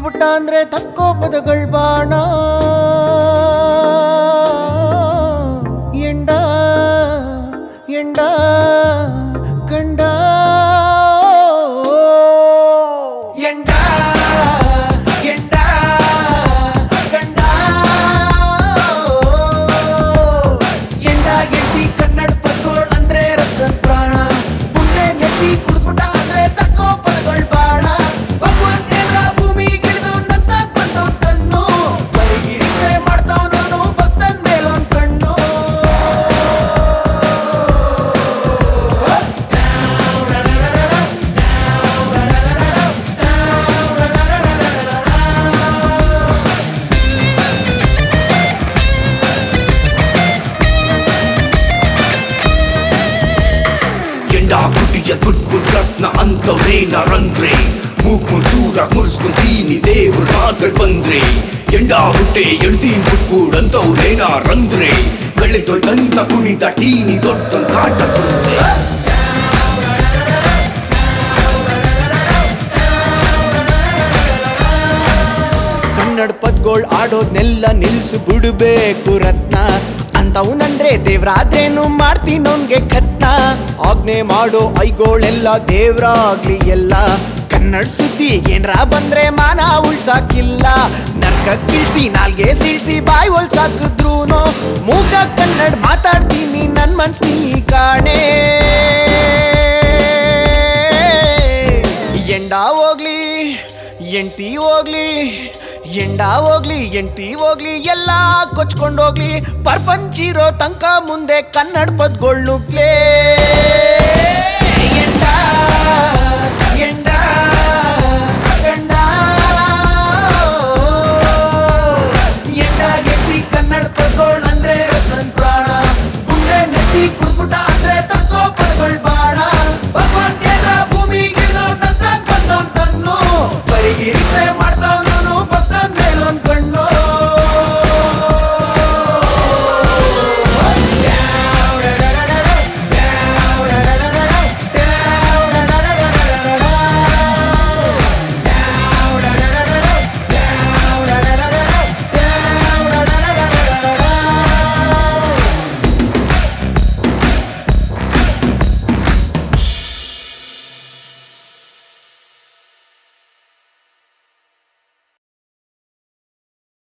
ಕುಡ್ಬಿಟ್ಟ ಅಂದ್ರೆ ತಕ್ಕೋ ಪದಗಳ್ ಬಾಣ ಎಂಡ ಎಂಡ ಕಂಡ ಎಂಡ ಎಂಡ ಕಂಡ ಎಂಡ ಎತ್ತಿ ಕನ್ನಡ ಪದಗಳು ಅಂದ್ರೆ ರತ್ನ ಪ್ರಾಣ ಪುಣ್ಯ ಎತ್ತಿ ಕುಡ್ಬಿಟ್ಟ ಅಂದ್ರೆ ತಕ್ಕೋ ಪದಗಳ್ ಬಾಣ ಭಗವಂತೇಂದ್ರ ಭೂಮಿಗಿಳಿದು ನನ್ನ ಬಂದವ್ ತನ್ನು ಬರಿಗಿರಿಸೆ ಮಾಡ್ತಾವನು ಭಕ್ತನ್ ಮೇಲೊಂದ್ ಕಣ್ಣು ಎಂಡ ಕುಟಿಯ ಬಿಟ್ಬಿಟ್ ರತ್ನ ಅಂತವ್ರೇನಾರಂದ್ರೆ ಮೂಗ್ ಚೂರ ಮುರ್ಸ್ಕೊಂತೀನಿ ದೇವ್ರ ಮಾತುಗಳ್ ಬಂದ್ರೆ ಎಂಡ ಹುಟ್ಟೆ ಎಳ್ದೀನ್ ಬಿಟ್ಬಿಡಂತವ್ರೇನಾರಂದ್ರೆ ಬೆಳೆದೊಯ್ದಂತ ಕುಣಿದ ಟೀನಿ ದೊಡ್ಡ ಕಾಟ ತಂದ್ರೆ ಕನ್ನಡ ಪದ್ಗಳ್ ಆಡೋದ್ನೆಲ್ಲ ನಿಲ್ಸು ಬಿಡ್ಬೇಕು ರತ್ನ ಅಂತವನಂದ್ರೆ ದೇವ್ರಾದ್ರೇನು ಮಾಡ್ತೀನೋನ್ಗೆ ಕತ್ನ ಆಜ್ಞೆ ಮಾಡೋ ಐಗೋಳೆಲ್ಲ ದೇವ್ರಾಗ್ಲಿ ಎಲ್ಲ ಕನ್ನಡ ಸುದ್ದಿ ಏನ್ರ ಬಂದ್ರೆ ಮಾನ ಉಳ್ಸಾಕಿಲ್ಲ ನರ್ಕ ಕಿಳ್ಸಿ ನಾಲ್ಗೆ ಸೀಳ್ಸಿ ಬಾಯ್ ಹೊಲ್ಸಾಕಿದ್ರೂನು ಮೂಗ ಕನ್ನಡ ಮಾತಾಡ್ತೀನಿ ನನ್ ಮನ್ಸ್ ನೀ ಕಾಣೆ ಎಂಡ ಹೋಗ್ಲಿ ಎಂಟಿ ಹೋಗ್ಲಿ ಎಂಡ ಹೋಗ್ಲಿ ಎಂಟಿ ಹೋಗ್ಲಿ ಎಲ್ಲ ಕೊಚ್ಕೊಂಡೋಗ್ಲಿ ಪರ್ಪಂಚಿರೋ ತನಕ ಮುಂದೆ ಕನ್ನಡ ಪದ್ಗೊಳ್ಳುಗ್ಲೇ ಎಂಡ ಎಂಡ ಗಂಡ ಎಂಡ ಎತ್ತಿ ಕನ್ನಡ ಪದ್ಗಳು ಅಂದ್ರೆ ನನ್ ಪ್ರಾಣ ಗುಂಡೆ ನೆತ್ತಿ ಕುಡ್ಬಿಟ್ಟ ಅಂದ್ರೆ ತಕ್ಕೋ ಪದಗಳ್ ಬಾಣ ಭಗವಂತೇಂದ್ರ ಭೂಮಿಗಿಳಿದು ನನ್ನ ಬಂದವ್ ತನ್ನು ಬರಿಗಿರಿಸೆ